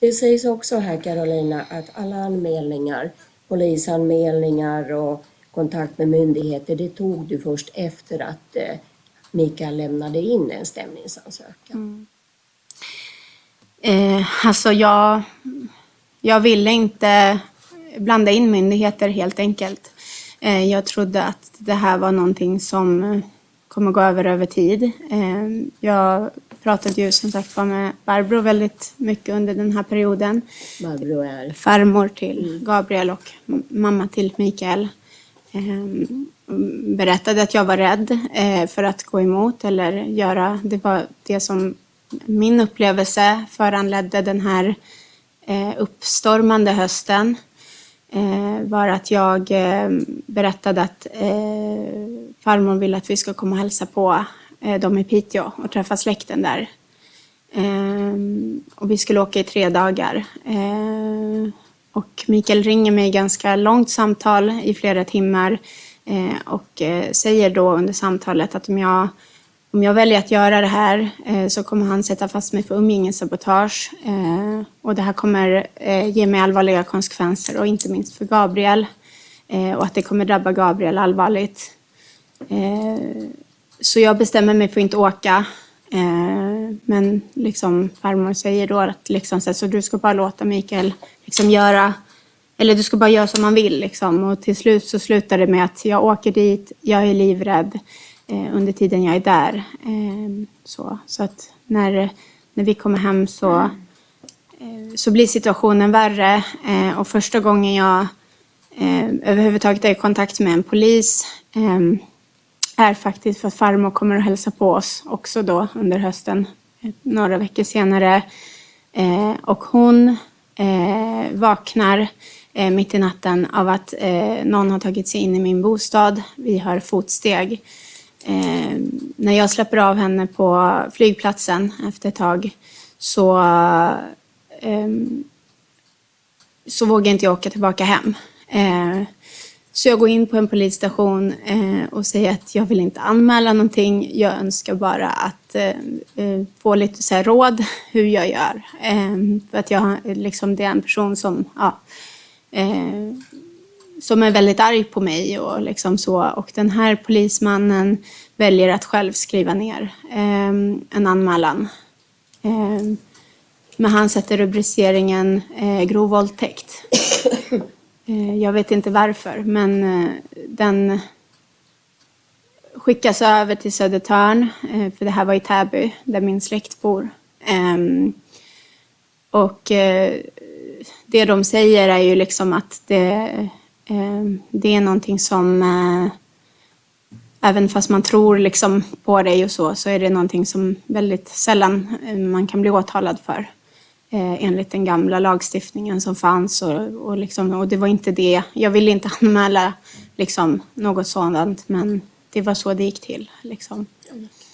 Det sägs också här, Carolina, att alla anmälningar, polisanmälningar och kontakt med myndigheter, det tog du först efter att Mikael lämnade in en stämningsansökan. Alltså jag ville inte blanda in myndigheter helt enkelt. Jag trodde att det här var någonting som kommer gå över tid. Jag pratade ju som sagt med Barbro väldigt mycket under den här perioden. Barbro är farmor till Gabriel och mamma till Mikael. Berättade att jag var rädd för att gå emot eller göra. Det var det som min upplevelse föranledde den här uppstormande hösten. Var att jag berättade att farmor vill att vi ska komma och hälsa på dem i Piteå och träffa släkten där. Och vi skulle åka i 3 dagar. Och Mikael ringer mig ganska långt samtal i flera timmar och säger då under samtalet att om jag väljer att göra det här så kommer han sätta fast mig för umgängessabotage. Och det här kommer ge mig allvarliga konsekvenser och inte minst för Gabriel. Och att det kommer drabba Gabriel allvarligt. Så jag bestämmer mig för att inte åka. Men liksom farmor säger då att liksom, så du ska bara låta Mikael liksom göra, eller du ska bara göra som han vill liksom. Och till slut så slutar det med att jag åker dit, jag är livrädd under tiden jag är där. Så att när vi kommer hem så blir situationen värre. Och första gången jag överhuvudtaget är i kontakt med en polis är faktiskt för att farmor kommer att hälsa på oss också då under hösten, några veckor senare. Och hon vaknar mitt i natten av att någon har tagit sig in i min bostad. Vi hör fotsteg. När jag släpper av henne på flygplatsen efter ett tag så vågar inte jag åka tillbaka hem. Så jag går in på en polisstation och säger att jag vill inte anmäla någonting. Jag önskar bara att få lite så här råd hur jag gör. För att jag liksom, det är en person som är väldigt arg på mig och liksom så. Och den här polismannen väljer att själv skriva ner en anmälan. Men han sätter rubriceringen grov våldtäkt. Jag vet inte varför, men den skickas över till Södertörn, för det här var i Täby där min släkt bor. Och det de säger är ju liksom att det är någonting som, även fast man tror liksom på det och så är det någonting som väldigt sällan man kan bli åtalad för. Enligt den gamla lagstiftningen som fanns och det var inte det. Jag ville inte anmäla liksom något sådant, men det var så det gick till liksom.